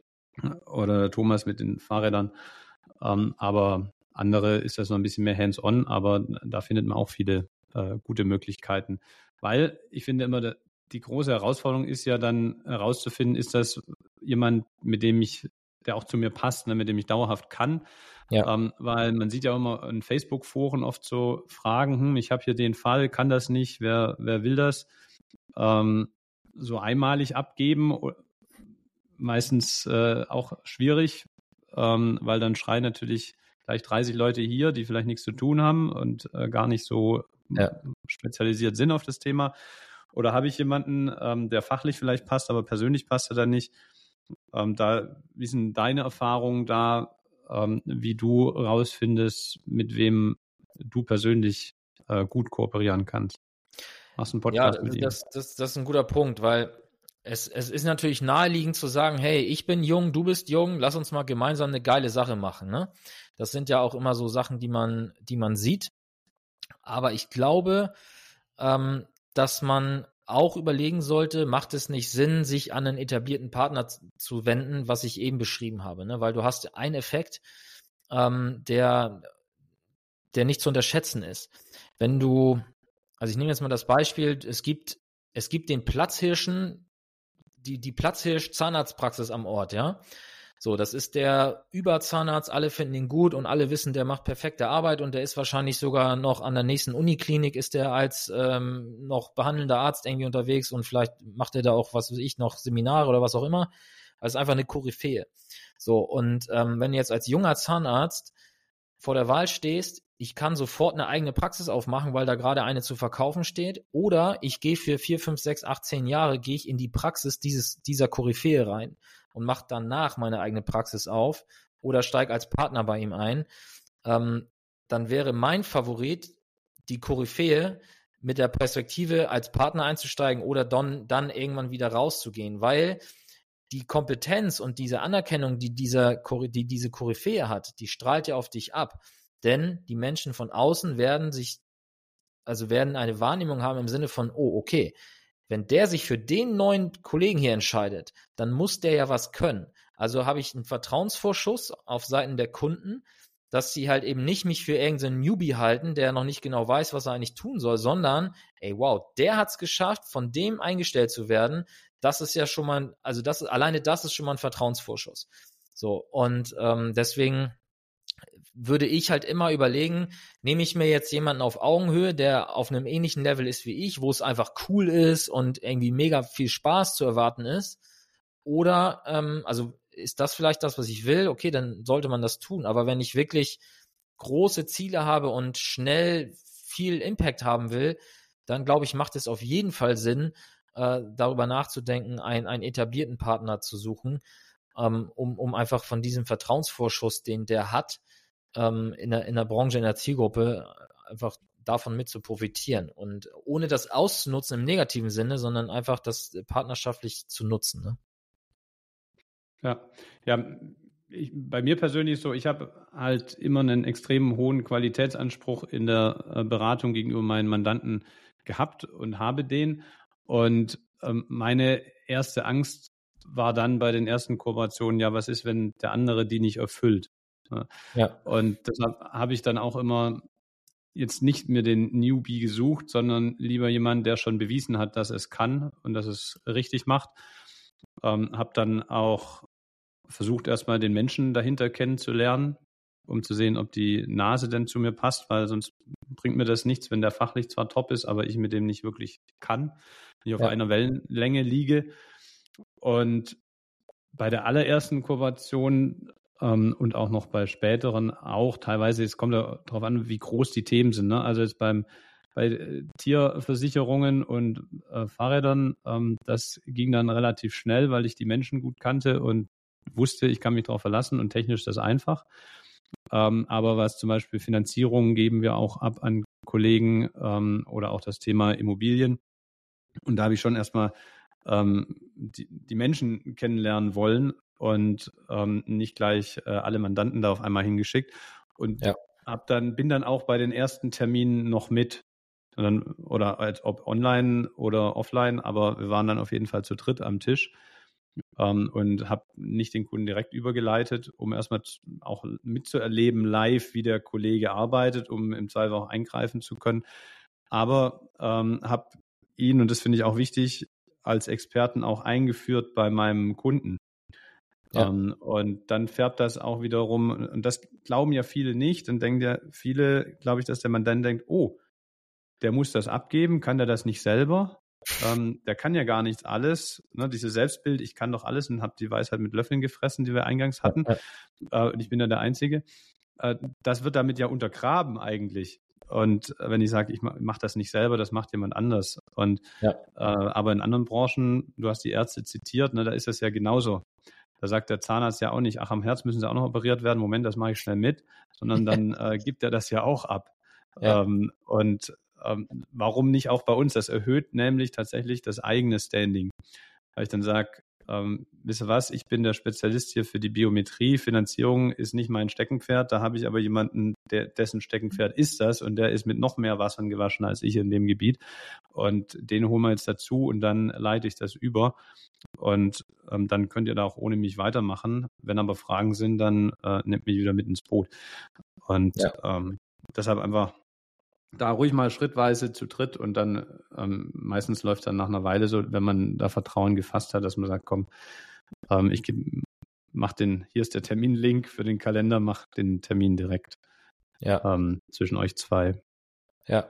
Oder Thomas mit den Fahrrädern. Ähm, aber andere ist das noch ein bisschen mehr hands-on, aber da findet man auch viele äh, gute Möglichkeiten. Weil ich finde immer, da, die große Herausforderung ist ja dann herauszufinden, ist das jemand, mit dem ich, der auch zu mir passt, ne, mit dem ich dauerhaft kann. Ja. Ähm, weil man sieht ja immer in Facebook-Foren oft so Fragen, hm, ich habe hier den Fall, kann das nicht, wer, wer will das? Ähm, so einmalig abgeben, meistens äh, auch schwierig, ähm, weil dann schreien natürlich gleich dreißig Leute hier, die vielleicht nichts zu tun haben und äh, gar nicht so Ja. spezialisiert sind auf das Thema. Oder habe ich jemanden, ähm, der fachlich vielleicht passt, aber persönlich passt er dann nicht? Ähm, da, wie sind deine Erfahrungen da, ähm, wie du rausfindest, mit wem du persönlich äh, gut kooperieren kannst? Machst einen Ja, Podcast mit ihm. das, das, das ist ein guter Punkt, weil es, es ist natürlich naheliegend zu sagen, hey, ich bin jung, du bist jung, lass uns mal gemeinsam eine geile Sache machen. Ne? Das sind ja auch immer so Sachen, die man, die man sieht. Aber ich glaube, ähm, dass man auch überlegen sollte, macht es nicht Sinn, sich an einen etablierten Partner z- zu wenden, was ich eben beschrieben habe, ne? Weil du hast einen Effekt, ähm, der, der nicht zu unterschätzen ist. Wenn du, also ich nehme jetzt mal das Beispiel, es gibt, es gibt den Platzhirschen, die, die Platzhirsch-Zahnarztpraxis am Ort, ja. So, das ist der Überzahnarzt, alle finden ihn gut und alle wissen, der macht perfekte Arbeit und der ist wahrscheinlich sogar noch an der nächsten Uniklinik, ist der als ähm, noch behandelnder Arzt irgendwie unterwegs und vielleicht macht er da auch, was weiß ich, noch Seminare oder was auch immer. Also einfach eine Koryphäe. So, und ähm, wenn du jetzt als junger Zahnarzt vor der Wahl stehst, ich kann sofort eine eigene Praxis aufmachen, weil da gerade eine zu verkaufen steht, oder ich gehe für vier, fünf, sechs, acht, zehn Jahre, gehe ich in die Praxis dieses, dieser Koryphäe rein und mache danach meine eigene Praxis auf oder steige als Partner bei ihm ein. Ähm, dann wäre mein Favorit, die Koryphäe mit der Perspektive als Partner einzusteigen oder dann, dann irgendwann wieder rauszugehen, weil die Kompetenz und diese Anerkennung, die, dieser, die diese Koryphäe hat, die strahlt ja auf dich ab. Denn die Menschen von außen werden sich, also werden eine Wahrnehmung haben im Sinne von, oh, okay, wenn der sich für den neuen Kollegen hier entscheidet, dann muss der ja was können. Also habe ich einen Vertrauensvorschuss auf Seiten der Kunden, dass sie halt eben nicht mich für irgendeinen Newbie halten, der noch nicht genau weiß, was er eigentlich tun soll, sondern, ey, wow, der hat es geschafft, von dem eingestellt zu werden. Das ist ja schon mal, also das alleine das ist schon mal ein Vertrauensvorschuss. So, und ähm, deswegen würde ich halt immer überlegen, nehme ich mir jetzt jemanden auf Augenhöhe, der auf einem ähnlichen Level ist wie ich, wo es einfach cool ist und irgendwie mega viel Spaß zu erwarten ist, oder, ähm, also ist das vielleicht das, was ich will? Okay, dann sollte man das tun, aber wenn ich wirklich große Ziele habe und schnell viel Impact haben will, dann glaube ich, macht es auf jeden Fall Sinn, äh, darüber nachzudenken, einen, einen etablierten Partner zu suchen, ähm, um, um einfach von diesem Vertrauensvorschuss, den der hat, ähm, in, der, in der Branche, in der Zielgruppe, einfach davon mit zu profitieren und ohne das auszunutzen im negativen Sinne, sondern einfach das partnerschaftlich zu nutzen. Ne? Ja, ja. Ich, bei mir persönlich ist so, ich habe halt immer einen extrem hohen Qualitätsanspruch in der äh, Beratung gegenüber meinen Mandanten gehabt und habe den. Und ähm, meine erste Angst war dann bei den ersten Kooperationen, ja, was ist, wenn der andere die nicht erfüllt? Ja. Und deshalb habe ich dann auch immer jetzt nicht mir den Newbie gesucht, sondern lieber jemanden, der schon bewiesen hat, dass es kann und dass es richtig macht. Ähm, habe dann auch versucht, erstmal den Menschen dahinter kennenzulernen, um zu sehen, ob die Nase denn zu mir passt, weil sonst bringt mir das nichts, wenn der fachlich zwar top ist, aber ich mit dem nicht wirklich kann, nicht auf ja. einer Wellenlänge liege. Und bei der allerersten Kooperation ähm, und auch noch bei späteren auch teilweise, es kommt ja darauf an, wie groß die Themen sind. Ne? Also jetzt beim bei Tierversicherungen und äh, Fahrrädern, ähm, das ging dann relativ schnell, weil ich die Menschen gut kannte und wusste, ich kann mich darauf verlassen und technisch ist das einfach. Ähm, aber was zum Beispiel Finanzierungen geben wir auch ab an Kollegen ähm, oder auch das Thema Immobilien. Und da habe ich schon erstmal ähm, die, die Menschen kennenlernen wollen und ähm, nicht gleich äh, alle Mandanten da auf einmal hingeschickt. Und ja. hab dann, bin dann auch bei den ersten Terminen noch mit. Dann, oder als ob online oder offline, aber wir waren dann auf jeden Fall zu dritt am Tisch. Ähm, und habe nicht den Kunden direkt übergeleitet, um erstmal auch mitzuerleben live, wie der Kollege arbeitet, um im Zweifel auch eingreifen zu können. Aber ähm, habe ihn, und das finde ich auch wichtig, als Experten auch eingeführt bei meinem Kunden. Ja. Ähm, und dann färbt das auch wiederum, und das glauben ja viele nicht, dann denken ja viele, glaube ich, dass der Mandant denkt, oh, der muss das abgeben, kann der das nicht selber? Ähm, der kann ja gar nichts alles. Ne? Dieses Selbstbild, ich kann doch alles und habe die Weisheit mit Löffeln gefressen, die wir eingangs hatten. Ja. Äh, und ich bin ja der Einzige. Äh, das wird damit ja untergraben eigentlich. Und äh, wenn ich sage, ich mache mach das nicht selber, das macht jemand anders. Und ja. äh, aber in anderen Branchen, du hast die Ärzte zitiert, ne, da ist das ja genauso. Da sagt der Zahnarzt ja auch nicht, ach, am Herz müssen sie auch noch operiert werden, Moment, das mache ich schnell mit, sondern dann äh, gibt er das ja auch ab. Ja. Ähm, und ähm, warum nicht auch bei uns? Das erhöht nämlich tatsächlich das eigene Standing. Weil ich dann sage, ähm, wisst ihr was, ich bin der Spezialist hier für die Biometrie, Finanzierung ist nicht mein Steckenpferd, da habe ich aber jemanden, der, dessen Steckenpferd ist das und der ist mit noch mehr Wassern gewaschen als ich in dem Gebiet und den holen wir jetzt dazu und dann leite ich das über und ähm, dann könnt ihr da auch ohne mich weitermachen. Wenn aber Fragen sind, dann äh, nehmt mich wieder mit ins Boot. Und ja. ähm, deshalb einfach da ruhig mal schrittweise zu dritt und dann ähm, meistens läuft dann nach einer Weile so, wenn man da Vertrauen gefasst hat, dass man sagt, komm, ähm, ich mach den, hier ist der Terminlink für den Kalender, mach den Termin direkt ja. ähm, zwischen euch zwei. Ja,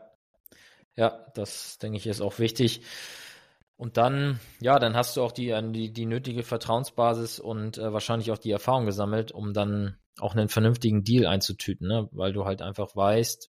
ja, das denke ich ist auch wichtig. Und dann, ja, dann hast du auch die, die, die nötige Vertrauensbasis und äh, wahrscheinlich auch die Erfahrung gesammelt, um dann auch einen vernünftigen Deal einzutüten, ne? Weil du halt einfach weißt,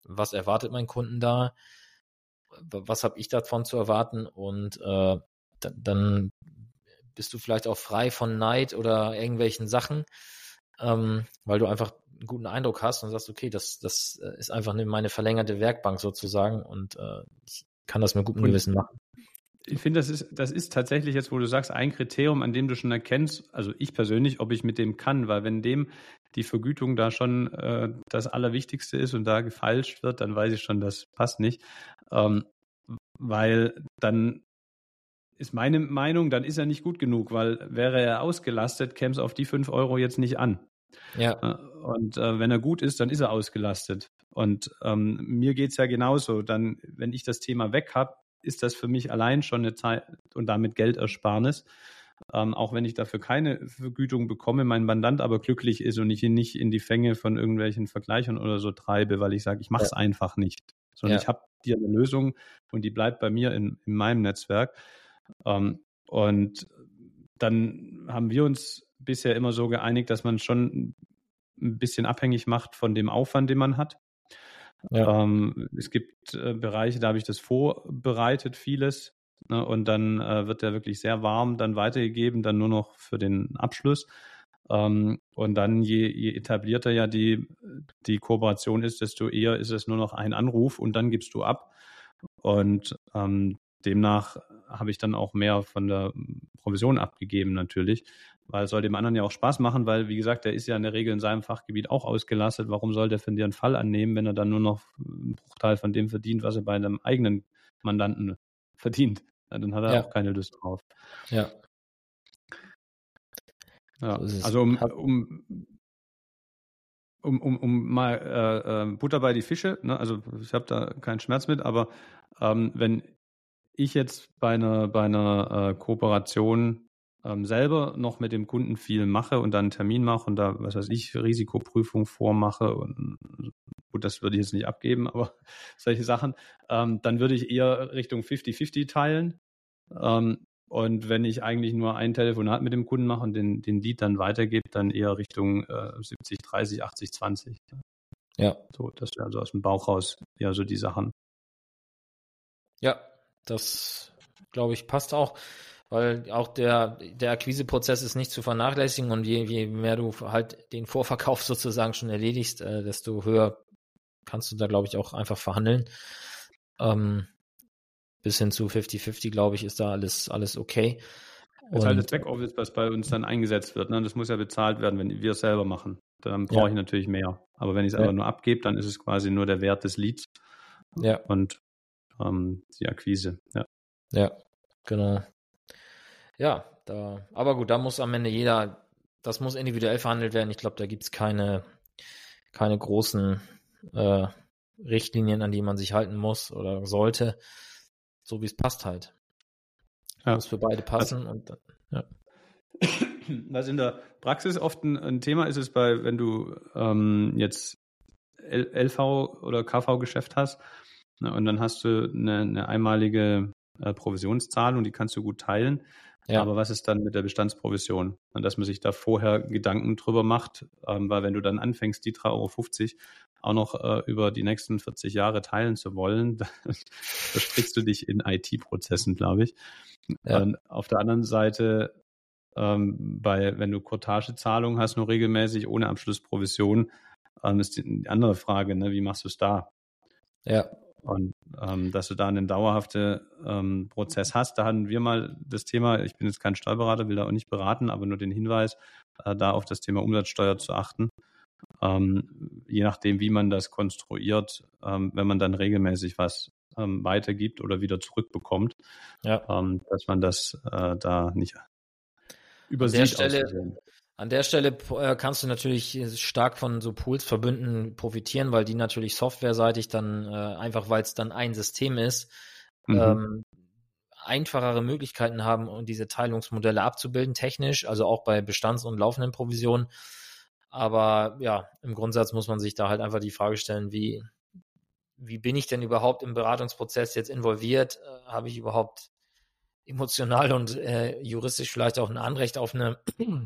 was erwartet mein Kunden da, was habe ich davon zu erwarten und äh, da, dann bist du vielleicht auch frei von Neid oder irgendwelchen Sachen, ähm, weil du einfach einen guten Eindruck hast und sagst, okay, das, das ist einfach eine, meine verlängerte Werkbank sozusagen und äh, ich kann das mit gutem Gewissen machen. Ich finde, das ist, das ist tatsächlich jetzt, wo du sagst, ein Kriterium, an dem du schon erkennst, also ich persönlich, ob ich mit dem kann, weil wenn dem die Vergütung da schon äh, das Allerwichtigste ist und da gefeilscht wird, dann weiß ich schon, das passt nicht. Ähm, weil dann ist meine Meinung, dann ist er nicht gut genug, weil wäre er ausgelastet, käme es auf die fünf Euro jetzt nicht an. Ja. Und äh, wenn er gut ist, dann ist er ausgelastet. Und ähm, mir geht's ja genauso. Dann, wenn ich das Thema weg habe, ist das für mich allein schon eine Zeit und damit Geldersparnis. Ähm, auch wenn ich dafür keine Vergütung bekomme, mein Mandant aber glücklich ist und ich ihn nicht in die Fänge von irgendwelchen Vergleichern oder so treibe, weil ich sage, ich mache es ja. einfach nicht. Sondern ja. ich habe dir eine Lösung und die bleibt bei mir in, in meinem Netzwerk. Ähm, und dann haben wir uns bisher immer so geeinigt, dass man schon ein bisschen abhängig macht von dem Aufwand, den man hat. Ja. Ähm, es gibt äh, Bereiche, da habe ich das vorbereitet, vieles. Ne, und dann äh, wird der wirklich sehr warm dann weitergegeben, dann nur noch für den Abschluss. Ähm, und dann, je, je etablierter ja die, die Kooperation ist, desto eher ist es nur noch ein Anruf und dann gibst du ab. Und ähm, demnach habe ich dann auch mehr von der Provision abgegeben natürlich, weil es soll dem anderen ja auch Spaß machen, weil, wie gesagt, der ist ja in der Regel in seinem Fachgebiet auch ausgelastet. Warum soll der von dir einen Fall annehmen, wenn er dann nur noch einen Bruchteil von dem verdient, was er bei einem eigenen Mandanten verdient? Ja, dann hat er ja auch keine Lust drauf. Ja. Ja, so also um, um, um, um, um mal äh, äh, Butter bei die Fische, ne? Also ich habe da keinen Schmerz mit, aber ähm, wenn ich jetzt bei einer, bei einer äh, Kooperation ähm, selber noch mit dem Kunden viel mache und dann einen Termin mache und da, was weiß ich, Risikoprüfung vormache und gut, das würde ich jetzt nicht abgeben, aber solche Sachen, ähm, dann würde ich eher Richtung fifty fifty teilen. Ähm, und wenn ich eigentlich nur ein Telefonat mit dem Kunden mache und den, den Lead dann weitergebe, dann eher Richtung äh, siebzig dreißig, achtzig zwanzig. Ja. So, das wäre also aus dem Bauch raus eher so die Sachen. Ja, das, glaube ich, passt auch, weil auch der, der Akquiseprozess ist nicht zu vernachlässigen und je, je mehr du halt den Vorverkauf sozusagen schon erledigst, äh, desto höher kannst du da, glaube ich, auch einfach verhandeln. Ähm, bis hin zu fifty fifty, glaube ich, ist da alles, alles okay. Das ist halt das Backoffice, was bei uns dann eingesetzt wird. Ne? Das muss ja bezahlt werden, wenn wir es selber machen. Dann brauche ja. ich natürlich mehr. Aber wenn ich es ja. einfach nur abgebe, dann ist es quasi nur der Wert des Leads. Ja. Und ähm, die Akquise. Ja. Ja, genau. Ja, da, aber gut, da muss am Ende jeder, das muss individuell verhandelt werden. Ich glaube, da gibt es keine, keine großen äh, Richtlinien, an die man sich halten muss oder sollte. So wie es passt halt. Ja. Muss für beide passen. Was, und ja. Was in der Praxis oft ein, ein Thema ist, ist bei, wenn du ähm, jetzt L V oder K V-Geschäft hast, ne, und dann hast du eine, eine einmalige äh, Provisionszahlung, die kannst du gut teilen. Ja. Aber was ist dann mit der Bestandsprovision? Und dass man sich da vorher Gedanken drüber macht, ähm, weil wenn du dann anfängst, die drei Euro fünfzig auch noch äh, über die nächsten vierzig Jahre teilen zu wollen, dann verstrickst du dich in I T-Prozessen, glaube ich. Ja. Und auf der anderen Seite, ähm, bei, wenn du Courtagezahlungen hast, nur regelmäßig ohne Abschlussprovision, ähm, ist die andere Frage, ne? Wie machst du es da? Ja. Und ähm, dass du da einen dauerhaften ähm, Prozess hast, da hatten wir mal das Thema, ich bin jetzt kein Steuerberater, will da auch nicht beraten, aber nur den Hinweis, äh, da auf das Thema Umsatzsteuer zu achten. Ähm, je nachdem, wie man das konstruiert, ähm, wenn man dann regelmäßig was ähm, weitergibt oder wieder zurückbekommt, ja. ähm, dass man das äh, da nicht übersieht. An der Stelle, an der Stelle äh, kannst du natürlich stark von so Pools-Verbünden profitieren, weil die natürlich softwareseitig dann äh, einfach, weil es dann ein System ist, mhm. ähm, einfachere Möglichkeiten haben, um diese Teilungsmodelle abzubilden, technisch, also auch bei Bestands- und laufenden Provisionen. Aber ja, im Grundsatz muss man sich da halt einfach die Frage stellen, wie, wie bin ich denn überhaupt im Beratungsprozess jetzt involviert? Äh, habe ich überhaupt emotional und äh, juristisch vielleicht auch ein Anrecht auf eine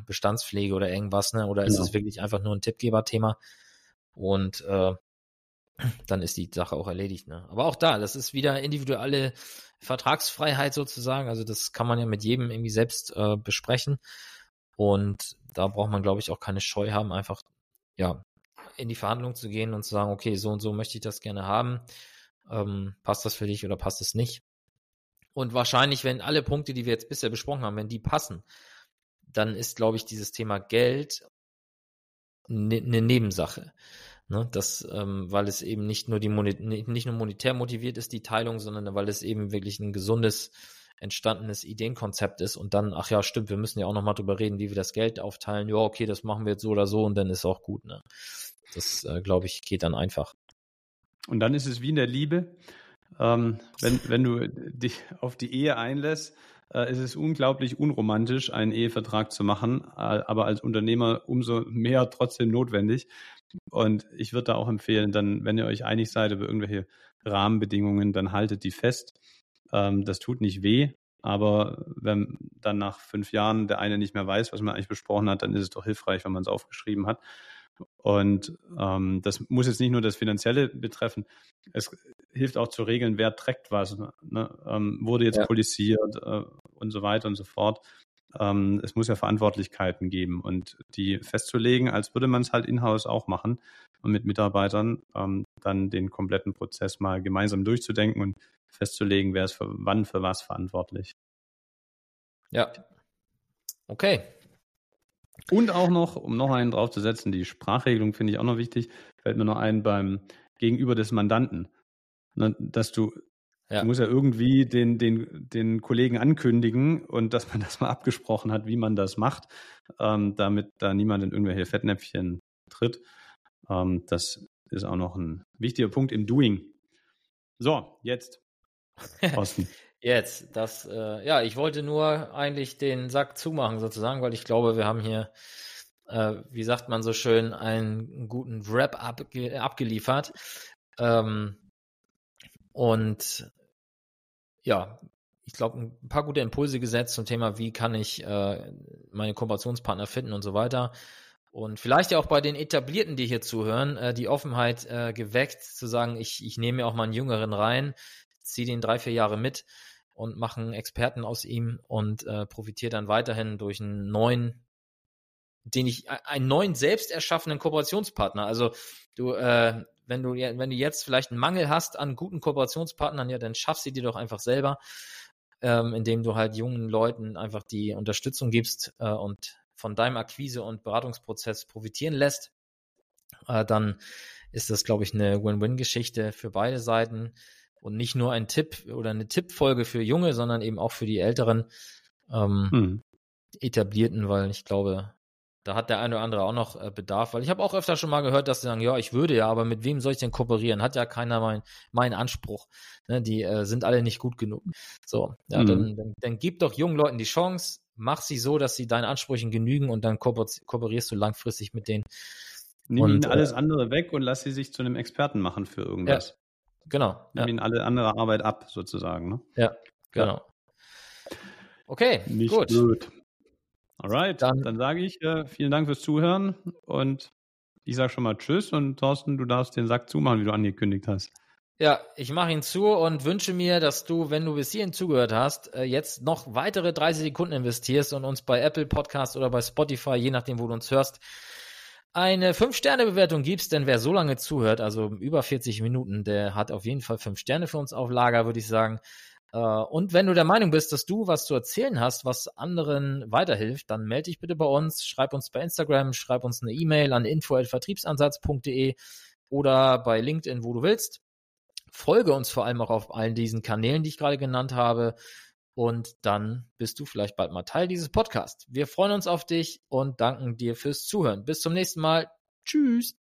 Bestandspflege oder irgendwas, ne? Oder ist es genau. wirklich einfach nur ein Tippgeberthema? Und äh, dann ist die Sache auch erledigt. Ne? Aber auch da, das ist wieder individuelle Vertragsfreiheit sozusagen. Also das kann man ja mit jedem irgendwie selbst äh, besprechen. Und da braucht man, glaube ich, auch keine Scheu haben, einfach ja in die Verhandlung zu gehen und zu sagen, okay, so und so möchte ich das gerne haben. Ähm, passt das für dich oder passt es nicht? Und wahrscheinlich, wenn alle Punkte, die wir jetzt bisher besprochen haben, wenn die passen, dann ist, glaube ich, dieses Thema Geld eine ne Nebensache. Ne? Das, ähm, weil es eben nicht nur die Moni- nicht nur monetär motiviert ist, die Teilung, sondern weil es eben wirklich ein gesundes, entstandenes Ideenkonzept ist und dann, ach ja, stimmt, wir müssen ja auch nochmal drüber reden, wie wir das Geld aufteilen. Ja, okay, das machen wir jetzt so oder so und dann ist auch gut. Ne? Das, äh, glaube ich, geht dann einfach. Und dann ist es wie in der Liebe. Ähm, wenn, wenn du dich auf die Ehe einlässt, äh, ist es unglaublich unromantisch, einen Ehevertrag zu machen, äh, aber als Unternehmer umso mehr trotzdem notwendig. Und ich würde da auch empfehlen, dann, wenn ihr euch einig seid über irgendwelche Rahmenbedingungen, dann haltet die fest. Ähm, das tut nicht weh, aber wenn dann nach fünf Jahren der eine nicht mehr weiß, was man eigentlich besprochen hat, dann ist es doch hilfreich, wenn man es aufgeschrieben hat. Und ähm, das muss jetzt nicht nur das Finanzielle betreffen. Es hilft auch zu regeln, wer trägt was. Ne? Ähm, wurde jetzt Ja. polisiert äh, und so weiter und so fort. Ähm, es muss ja Verantwortlichkeiten geben und die festzulegen, als würde man es halt in-house auch machen und mit Mitarbeitern ähm, dann den kompletten Prozess mal gemeinsam durchzudenken und festzulegen, wer ist für wann für was verantwortlich. Ja. Okay. Und auch noch, um noch einen draufzusetzen, die Sprachregelung finde ich auch noch wichtig, fällt mir noch ein beim Gegenüber des Mandanten. Ne, dass du, Ja. du musst ja irgendwie den, den, den Kollegen ankündigen und dass man das mal abgesprochen hat, wie man das macht, ähm, damit da niemand in irgendwelche Fettnäpfchen tritt. Ähm, das ist auch noch ein wichtiger Punkt im Doing. So, jetzt, Thorsten. Jetzt, das, äh, ja, ich wollte nur eigentlich den Sack zumachen sozusagen, weil ich glaube, wir haben hier, äh, wie sagt man so schön, einen guten Wrap-up ge- abgeliefert. Ähm, und ja, ich glaube, ein paar gute Impulse gesetzt zum Thema, wie kann ich äh, meine Kooperationspartner finden und so weiter. Und vielleicht ja auch bei den Etablierten, die hier zuhören, äh, die Offenheit äh, geweckt, zu sagen, ich, ich nehme mir auch mal einen Jüngeren rein, ziehe den drei, vier Jahre mit und mache einen Experten aus ihm und äh, profitiere dann weiterhin durch einen neuen, den ich, einen neuen selbst erschaffenen Kooperationspartner. Also du, äh, wenn du, wenn du jetzt vielleicht einen Mangel hast an guten Kooperationspartnern, ja, dann schaff sie dir doch einfach selber, ähm, indem du halt jungen Leuten einfach die Unterstützung gibst äh, und von deinem Akquise- und Beratungsprozess profitieren lässt, äh, dann ist das, glaube ich, eine Win-Win-Geschichte für beide Seiten und nicht nur ein Tipp oder eine Tippfolge für Junge, sondern eben auch für die älteren ähm, hm. Etablierten, weil ich glaube, da hat der eine oder andere auch noch äh, Bedarf, weil ich habe auch öfter schon mal gehört, dass sie sagen, ja, ich würde ja, aber mit wem soll ich denn kooperieren? Hat ja keiner mein, meinen Anspruch. Ne, die äh, sind alle nicht gut genug. So, ja, mhm. dann, dann, dann gib doch jungen Leuten die Chance, mach sie so, dass sie deinen Ansprüchen genügen und dann ko- kooperierst du langfristig mit denen. Nimm und, ihnen alles äh, andere weg und lass sie sich zu einem Experten machen für irgendwas. Ja, genau. Nimm ja. ihnen alle andere Arbeit ab, sozusagen. Ne? Ja, genau. Ja. Okay, nicht gut. gut. Alright, dann, dann sage ich äh, vielen Dank fürs Zuhören und ich sage schon mal Tschüss und Thorsten, du darfst den Sack zumachen, wie du angekündigt hast. Ja, ich mache ihn zu und wünsche mir, dass du, wenn du bis hierhin zugehört hast, jetzt noch weitere dreißig Sekunden investierst und uns bei Apple Podcast oder bei Spotify, je nachdem, wo du uns hörst, eine fünf Sterne Bewertung gibst, denn wer so lange zuhört, also über vierzig Minuten, der hat auf jeden Fall fünf Sterne für uns auf Lager, würde ich sagen. Und wenn du der Meinung bist, dass du was zu erzählen hast, was anderen weiterhilft, dann melde dich bitte bei uns, schreib uns bei Instagram, schreib uns eine E-Mail an info at vertriebsansatz punkt de oder bei LinkedIn, wo du willst. Folge uns vor allem auch auf allen diesen Kanälen, die ich gerade genannt habe. Und dann bist du vielleicht bald mal Teil dieses Podcasts. Wir freuen uns auf dich und danken dir fürs Zuhören. Bis zum nächsten Mal. Tschüss.